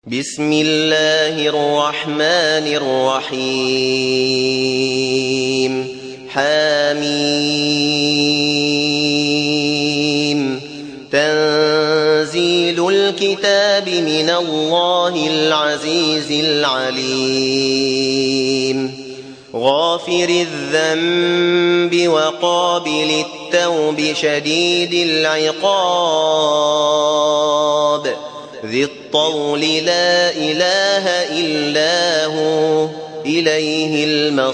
بسم الله الرحمن الرحيم حميم تنزيل الكتاب من الله العزيز العليم غافر الذنب وقابل التوب شديد العقاب ذي الطول لا إله إلا هو إليه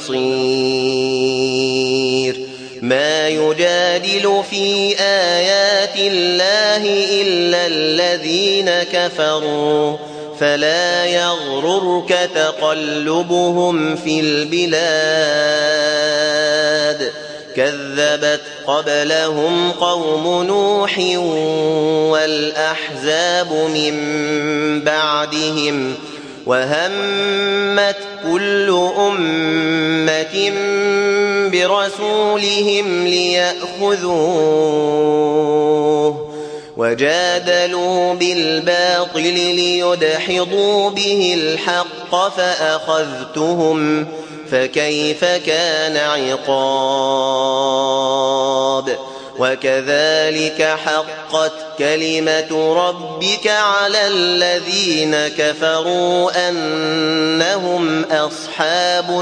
المصير ما يجادل في آيات الله إلا الذين كفروا فلا يغررك تقلبهم في البلاد كذبت قبلهم قوم نوح والأحزاب من بعدهم وهمت كل أمة برسولهم ليأخذوه وجادلوا بالباطل ليدحضوا به الحق فأخذتهم فكيف كان عقاب وكذلك حقت كلمة ربك على الذين كفروا أنهم أصحاب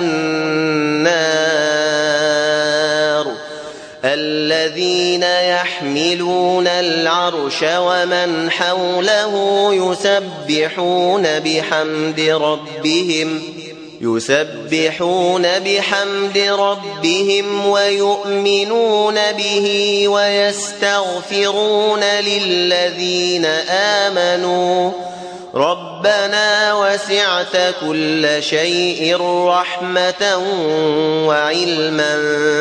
النار الذين يحملون العرش ومن حوله يسبحون بحمد ربهم ويؤمنون به ويستغفرون للذين آمنوا ربنا وسعت كل شيء رحمة وعلما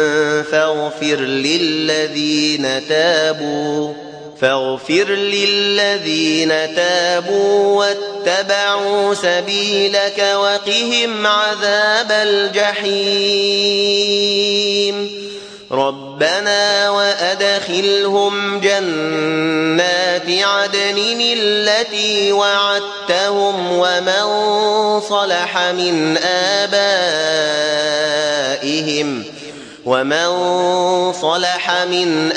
فاغفر للذين تابوا واتبعوا سبيلك وقهم عذاب الجحيم ربنا وأدخلهم جنات عدن التي وعدتهم ومن صلح من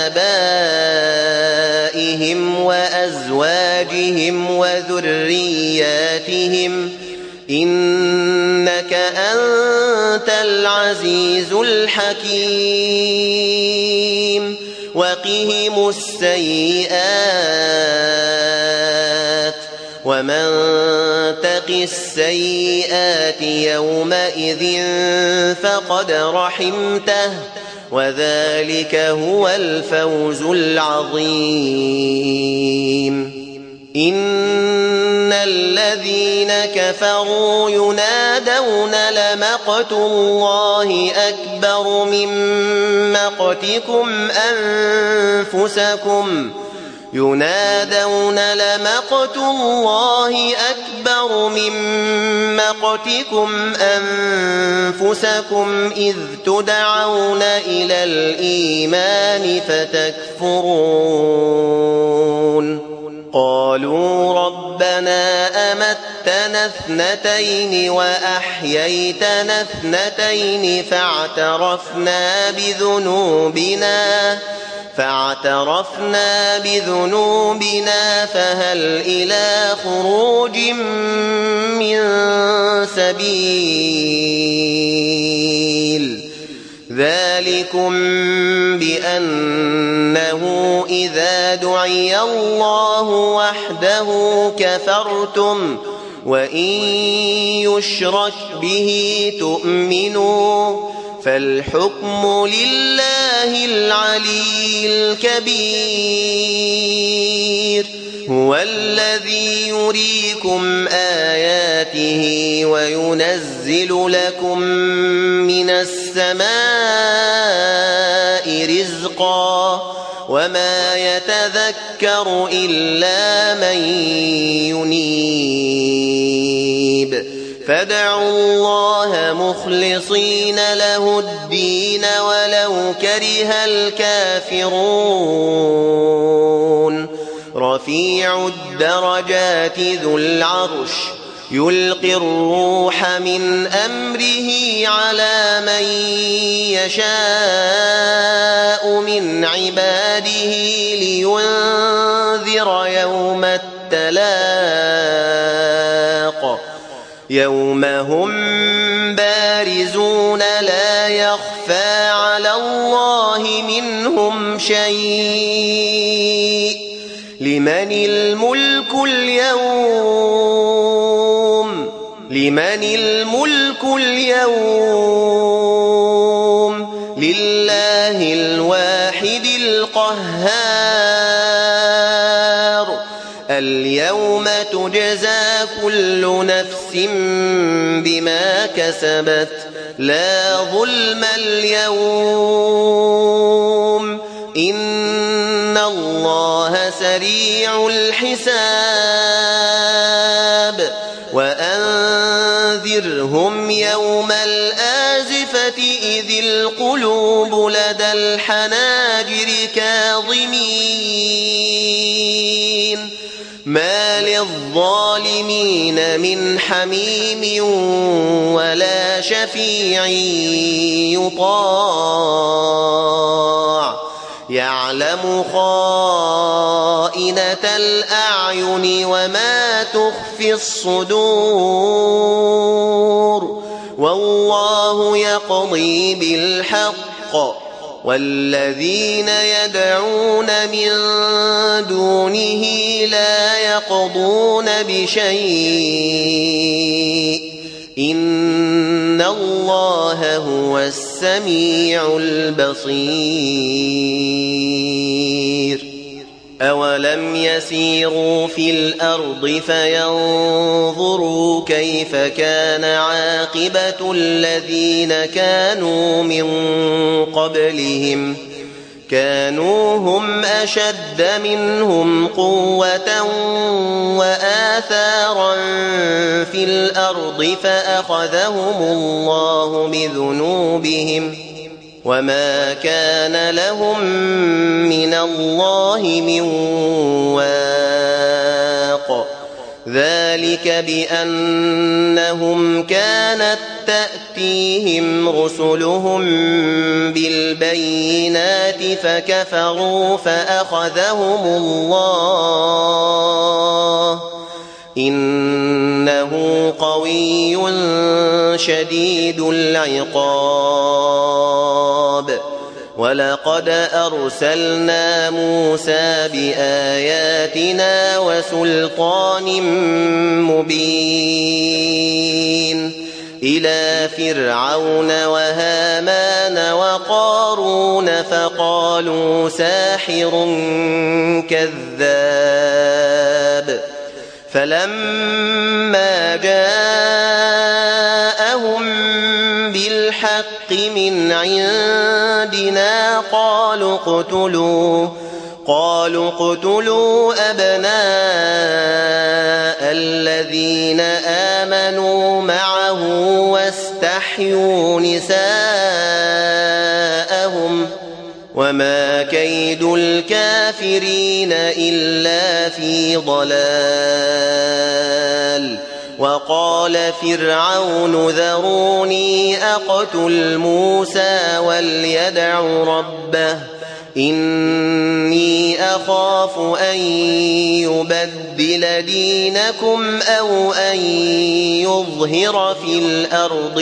آبائهم وأزواجهم وذرياتهم إنك أنت العزيز الحكيم وقهم السيئات ومن تق السيئات يومئذ فقد رحمته وذلك هو الفوز العظيم إن الذين كفروا ينادون لمقت الله أكبر من مقتكم أنفسكم إذ تدعون إلى الإيمان فتكفرون قالوا ربنا أمتنا اثنتين وأحييتنا اثنتين فاعترفنا بذنوبنا فهل إلى خروج من سبيل ذلكم بأنه إذا دعي الله وحده كفرتم وإن يشرك به تؤمنوا فالحكم لله العلي الكبير هو الذي يريكم آياته وينزل لكم من السماء رزقا وما يتذكر إلا من ينيب فادعوا الله مخلصين له الدين ولو كره الكافرون رفيع الدرجات ذو العرش يلقي الروح من أمره على من يشاء من عباده لينذر يوم التلاق يوم هم بارزون لا يخفى على الله منهم شيء لمن الملك اليوم لله الواحد القهار اليوم تجزى كل نفس بما كسبت لا ظلم اليوم إن الله سريع الحساب وأنذرهم يوم الآزفة إذ القلوب لدى الحناجر كاظمين ما للظالمين من حميم ولا شفيع يطاع يعلم خائنة الأعين وما تخفي الصدور والله يقضي بالحق والذين يدعون من دونه لا يقضون بشيء إن الله هو السميع البصير أولم يسيروا في الأرض فينظروا كيف كان عاقبة الذين كانوا من قبلهم كانوا هم أشد منهم قوة وآثارا في الأرض فأخذهم الله بذنوبهم وما كان لهم من الله من واق ذلك بأنهم كانت تأتيهم رسلهم بالبينات فكفروا فأخذهم الله إنه قوي شديد العقاب ولقد أرسلنا موسى بآياتنا وسلطان مبين إلى فرعون وهامان وقارون فقالوا ساحر كذاب فلما جاءهم بالحق من عندنا قالوا اقتلوا أبناء الذين آمنوا معه واستحيوا نساءهم وما كيد الكافرين إلا في ضلال وقال فرعون ذروني أقتل موسى وليدع ربه إني أخاف أن يبدل دينكم أو أن يظهر في الأرض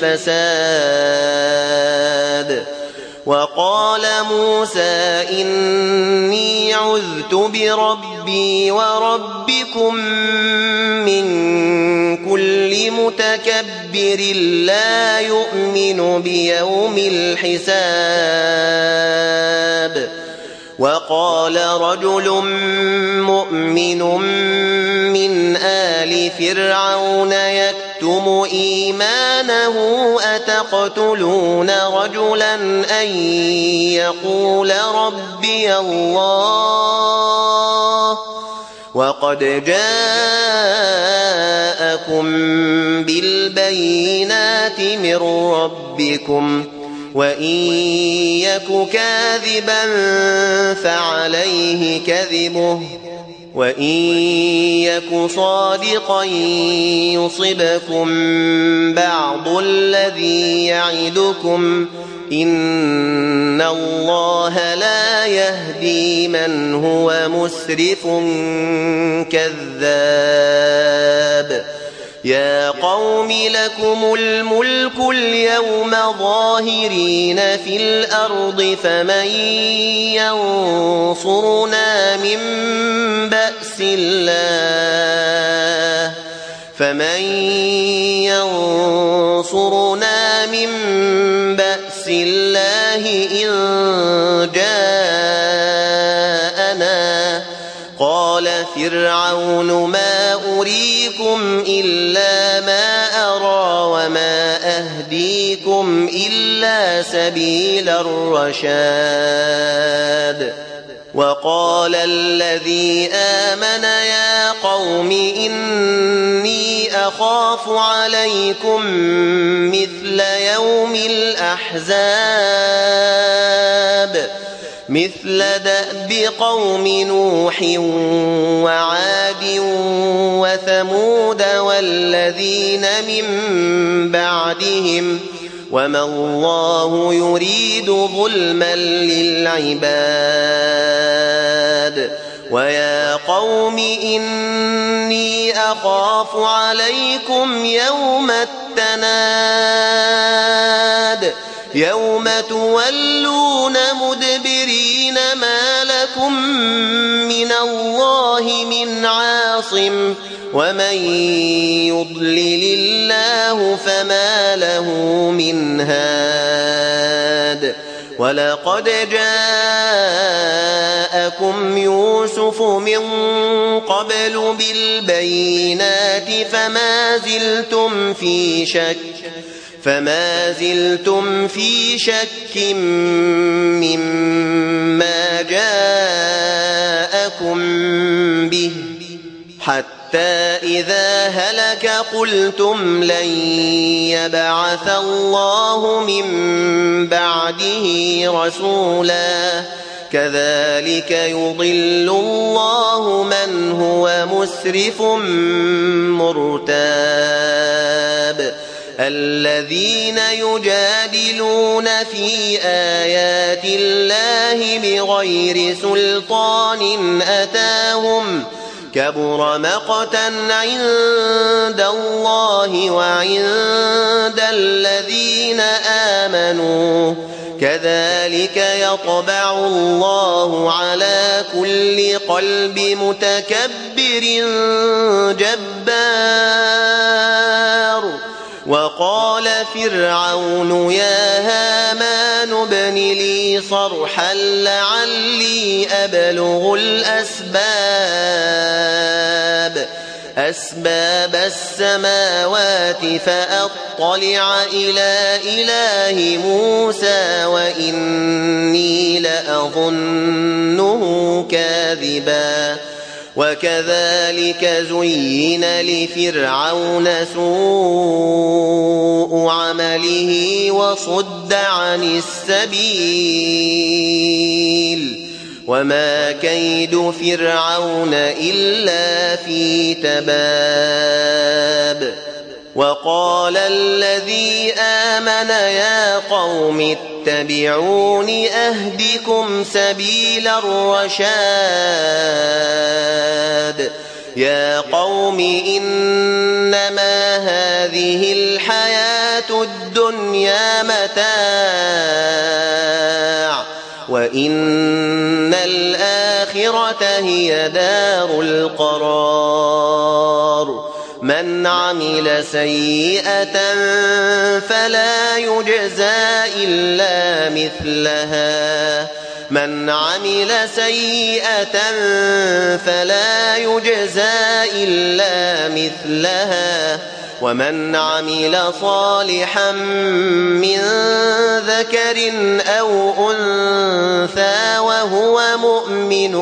الفساد وقال موسى إني عذت بربي وربكم من كل متكبر لا يؤمن بيوم الحساب وقال رجل مؤمن من آل فرعون يكتم إيمانه أتقتلون رجلا أن يقول ربي الله وقد جاءكم بالبينات من ربكم وإن يك كاذبا فعليه كذبه وإن يك صادقا يصبكم بعض الذي يعدكم إن الله لا يهدي من هو مسرف كذاب يا قوم لكم الملك اليوم ظاهرين في الأرض فمن ينصرنا من بأس الله إن جاءنا قال فرعون ما أريكم إلا ما أرى وما أهديكم إلا سبيل الرشاد وقال الذي آمن يا قوم إني أخاف عليكم مثل يوم الأحزاب مثل دأب قوم نوح وعاد وثمود والذين من بعدهم وما الله يريد ظلما للعباد ويا قوم إني أخاف عليكم يوم التناد يوم تولون مدبرين ما لكم من الله من عاصم ومن يضلل الله فما له من هاد ولقد جاءكم يوسف من قبل بالبينات فما زلتم في شك مما جاءكم به حتى إذا هلك قلتم لن يبعث الله من بعده رسولا كذلك يضل الله من هو مسرف مرتاب الذين يجادلون في آيات الله بغير سلطان أتاهم كبر مقتا عند الله وعند الذين آمنوا كذلك يطبع الله على كل قلب متكبر جبار وقال فرعون يا هامان ابن لي صرحا لعلي أبلغ أسباب السماوات فأطلع إلى إله موسى وإني لأظنه كاذبا وكذلك زين لفرعون سوء عمله وصد عن السبيل وما كيد فرعون إلا في تباب وقال الذي آمن يا قوم اتبعون أهدكم سبيل الرشاد يا قوم إنما هذه الحياة الدنيا متاع وإن الآخرة هي دار القرار من عمل سيئة فلا يجزى إلا مثلها ومن عمل صالحا من ذكر أو أنثى وهو مؤمن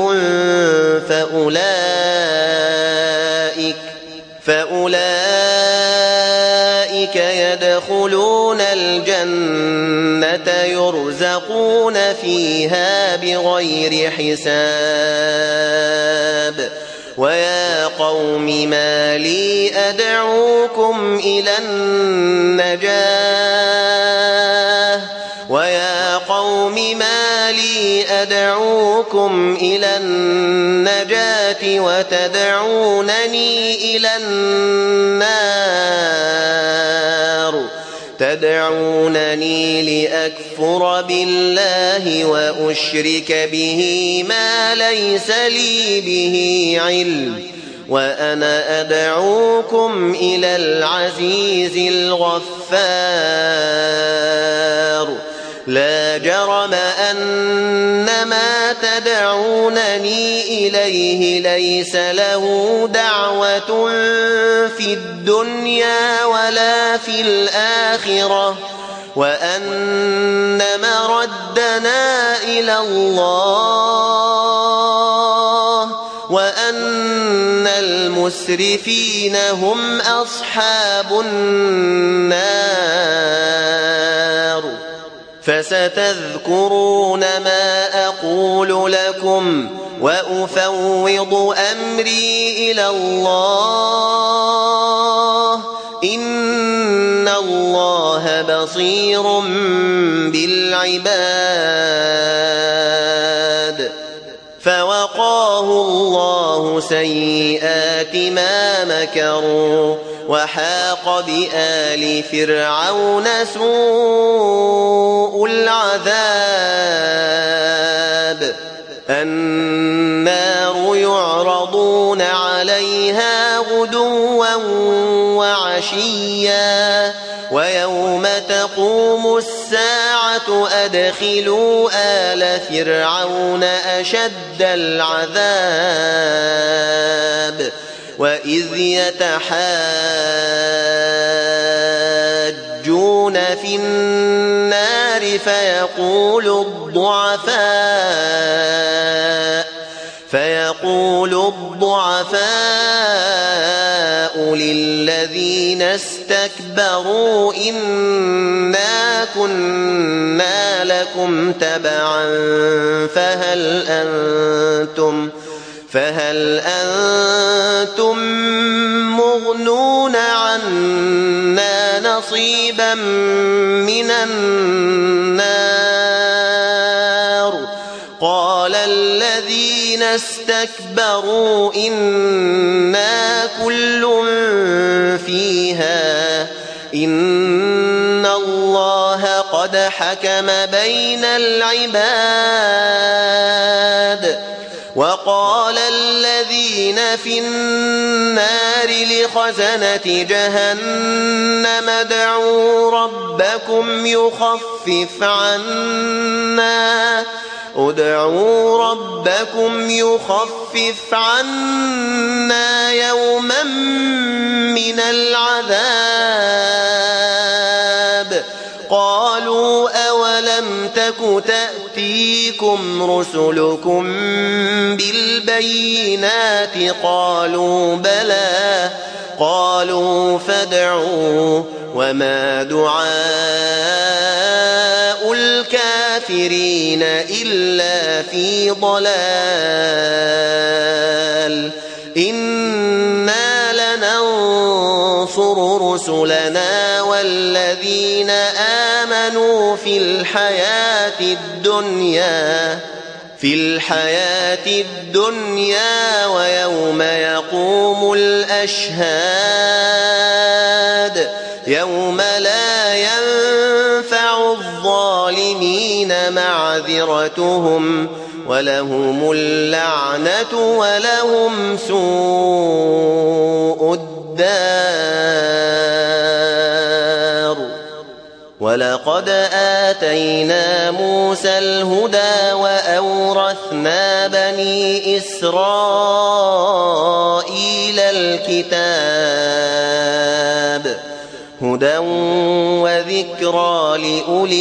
فأولئك يدخلون الجنة يرزقون فيها بغير حساب ويا قوم ما لي أدعوكم إلى النجاة وتدعونني إلى النار تدعونني لأكفر بالله وأشرك به ما ليس لي به علم وأنا أدعوكم إلى العزيز الغفار لا جرم أن ما تدعونني إليه ليس له دعوة في الدنيا ولا في الآخرة وأن مردنا إلى الله وأن المسرفين هم أصحاب النار فستذكرون ما أقول لكم وأفوض أمري إلى الله إن الله بصير بالعباد فوقاه الله سيئات ما مكروا وحاق بآل فرعون سوء العذاب النار يعرضون عليها غدوا وعشيا ويوم تقوم الساعة أدخلوا آل فرعون أشد العذاب وإذ يتحاجون في النار فيقول الضعفاء للذين استكبروا إنا كنا لكم تبعا فهل أنتم مغنون عنا نصيبا من النار قال الذين استكبروا إنا كل فيها إن الله قد حكم بين العباد وقال الذين في النار لخزنة جهنم ادعوا ربكم يخفف عنا يوما من العذاب قالوا أولم تك تأتيكم رسلكم بالبينات قالوا بلى قالوا فادعوا وما دعاء الكافرين إلا في ضلال إنا لننصر رسلنا والذين آمنوا في الحياة الدنيا ويوم يقوم الأشهاد يوم لا ينفع الظالمين معذرتهم ولهم اللعنة ولهم سوء الدار ولقد آتينا موسى الهدى وأورثنا بني إسرائيل الكتاب هدى وذكرى لأولي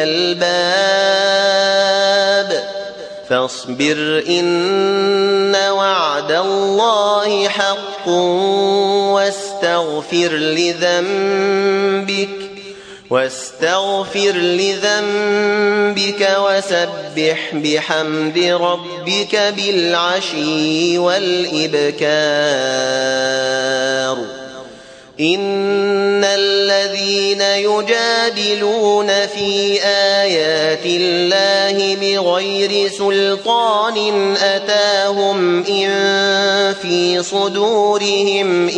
الألباب فاصبر إن وعد الله حق واستغفر لذنبك واستغفر لذنبك وسبح بحمد ربك بالعشي والإبكار إن الذين يجادلون في آيات الله بغير سلطان أتاهم إن في صدورهم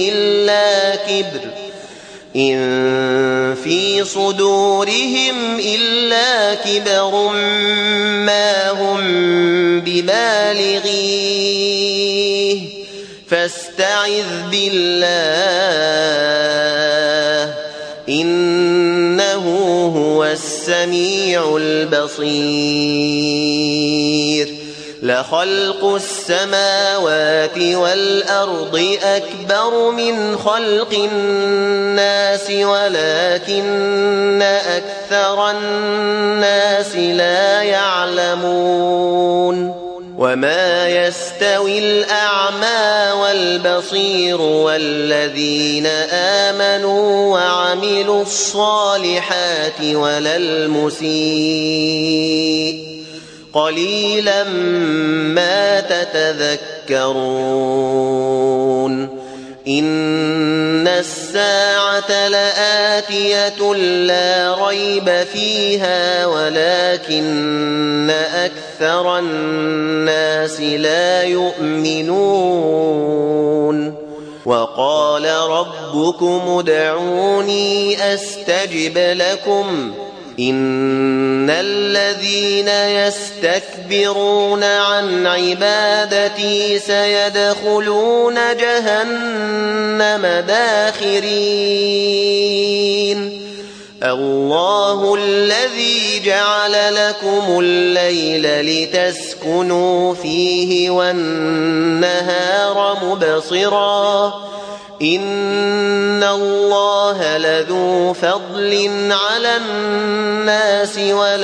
إلا كبر ما هم ببالغيه فاستعذ بالله إنه هو السميع البصير لخلق السماوات والأرض أكبر من خلق الناس ولكن أكثر الناس لا يعلمون وما يستوي الأعمى والبصير والذين آمنوا وعملوا الصالحات ولا المسيء قليلا ما تتذكرون إن الساعة لآتية لا ريب فيها ولكن أكثر الناس لا يؤمنون وقال ربكم ادعوني أستجب لكم إن الذين يستكبرون عن عبادتي سيدخلون جهنم داخرين الله الذي جعل لكم الليل لتسكنوا فيه والنهار مبصرا إن الله لذو فضل على الناس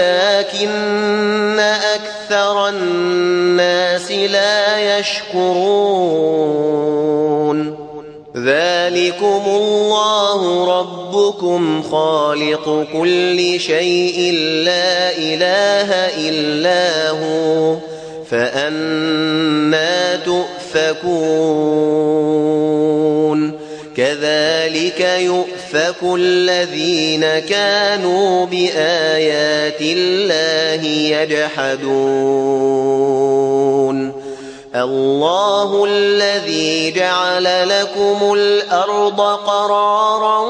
ولكن أكثر الناس لا يشكرون ذلكم الله ربكم خالق كل شيء لا إله إلا هو فأنى تؤفكون كذلك يؤفك الذين كانوا بآيات الله يجحدون الله الذي جعل لكم الأرض قرارا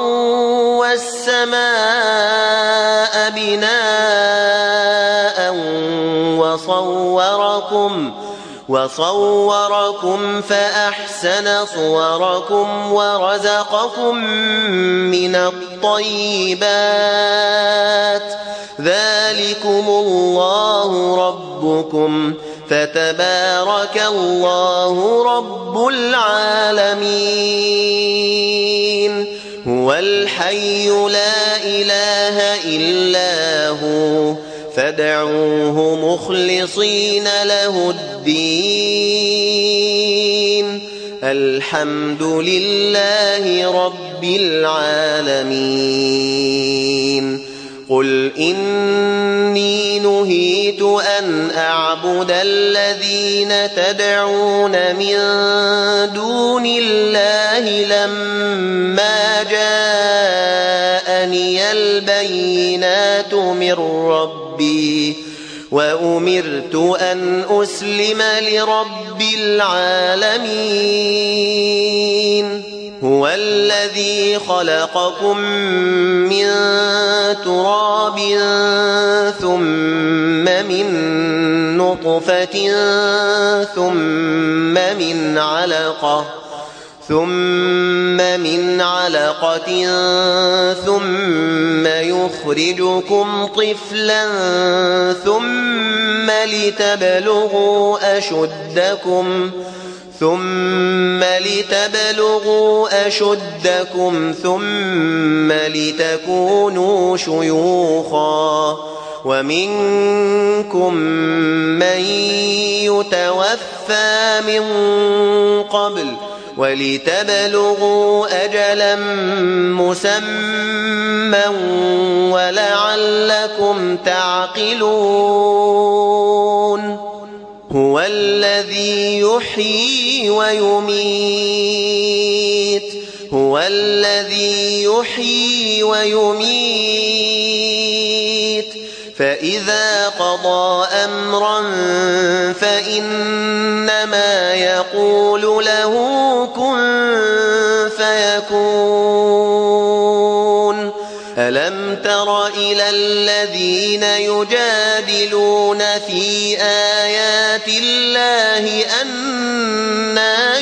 والسماء بناء وصوركم فأحسن صوركم ورزقكم من الطيبات ذلكم الله ربكم فتبارك الله رب العالمين هو الحي لا إله إلا هو فادعوه مخلصين له الدين الحمد لله رب العالمين قل إني نهيت أن أعبد الذين تدعون من دون الله لما جاءني البينات من ربي وأمرت أن أسلم لرب العالمين هو الذي خلقكم من تراب ثم من نطفة ثم من علقة ثم يخرجكم طفلا ثم لتبلغوا أشدكم ثم لتكونوا شيوخا ومنكم من يتوفى من قبل ولتبلغوا أجلا مسمى ولعلكم تعقلون هو الذي يحيي ويميت فإذا قضى أمرا فإنما يقول له كن فيكون ألم تر إلى الذين يجادلون في آيات الله أنى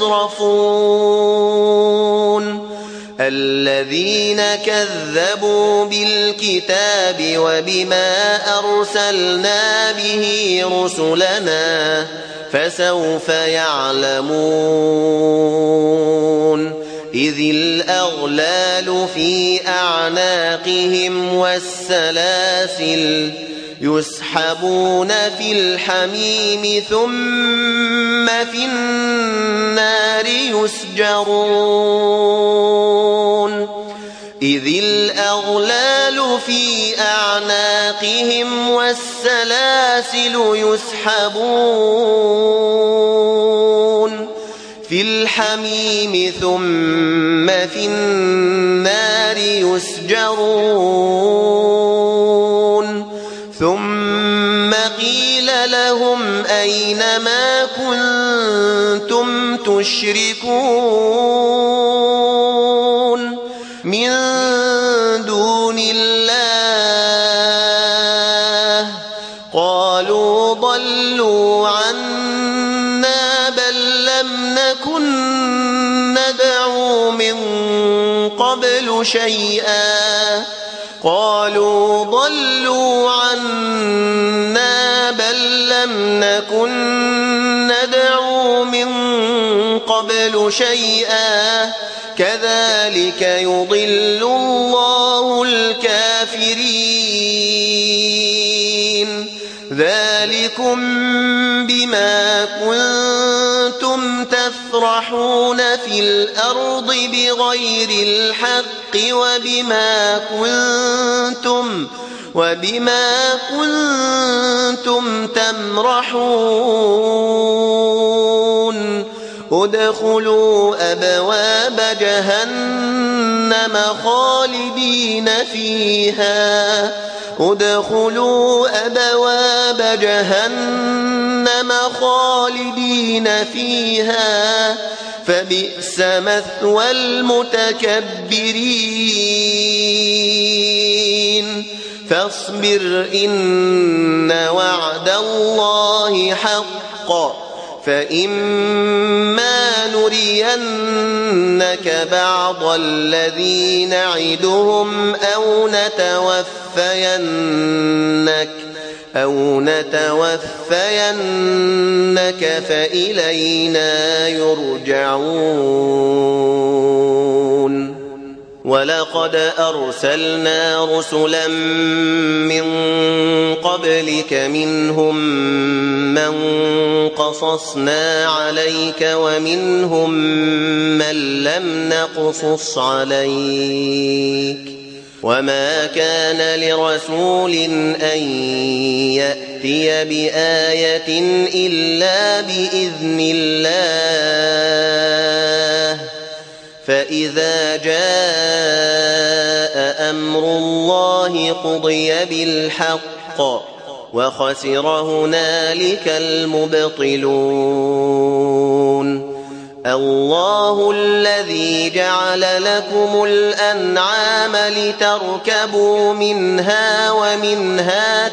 يصرفون الذين كذبوا بالكتاب وبما أرسلنا به رسلنا فسوف يعلمون إذ الأغلال في أعناقهم والسلاسل يسحبون في الحميم ثم في النار يسجرون إذ الأغلال في أعناقهم والسلاسل يسحبون في الحميم ثم في النار يسجرون ثم قيل لهم أين ما كنتم تشركون من دون الله قالوا ضلوا عنا بل لم نكن ندعو من قبل شيئا كذلك يضل الله الكافرين ذلكم بما كنتم تفرحون في الأرض بغير الحق وبما كنتم تمرحون ادخلوا أبواب جهنم خالدين فيها فبئس مثوى المتكبرين فاصبر إن وعد الله حق فإما نرينك بعض الذي نعدهم أو نتوفينك فإلينا يرجعون ولقد أرسلنا رسلا من قبلك منهم من قصصنا عليك ومنهم من لم نقصص عليك وما كان لرسول أن يأتي بآية إلا بإذن الله فإذا جاء أمر الله قضي بالحق وخسر هنالك المبطلون الله الذي جعل لكم الأنعام لتركبوا منها ومنها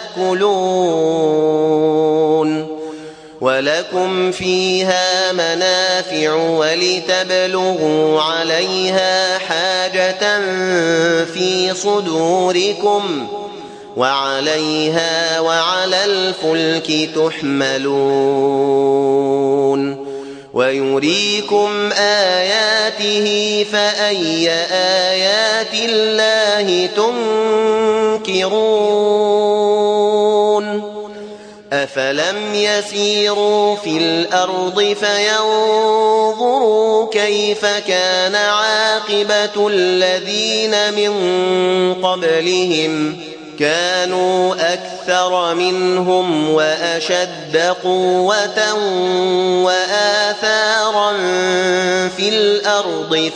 تأكلون ولكم فيها منافع ولتبلغوا عليها حاجة في صدوركم وعليها وعلى الفلك تحملون ويريكم آياته فأي آيات الله تنكرون أفلم يسيروا في الأرض فينظروا كيف كان عاقبة الذين من قبلهم كانوا أكثر منهم وأشد قوة وآثارا في الأرض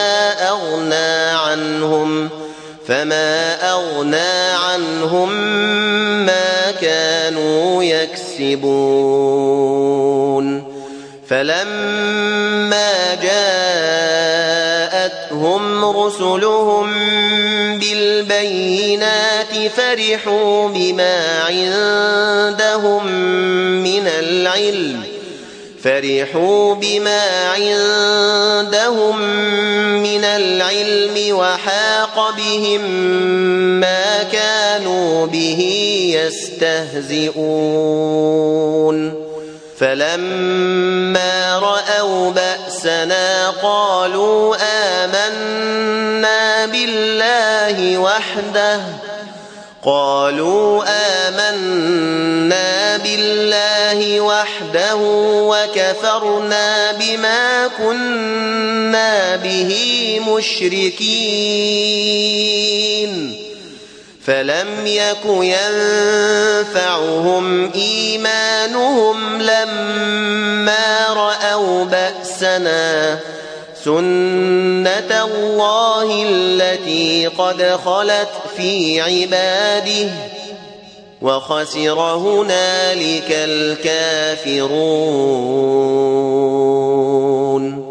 فما أغنى عنهم ما كانوا يكسبون فلما جاءتهم رسلهم بالبينات فرحوا بما عندهم من العلم وحاق بهم ما كانوا به يستهزئون فلما رأوا بأسنا قالوا آمنا بالله وحده وكفرنا بما كنا به مشركين فلم يك ينفعهم إيمانهم لما رأوا بأسنا سنة الله التي قد خلت في عباده وخسر هنالك الكافرون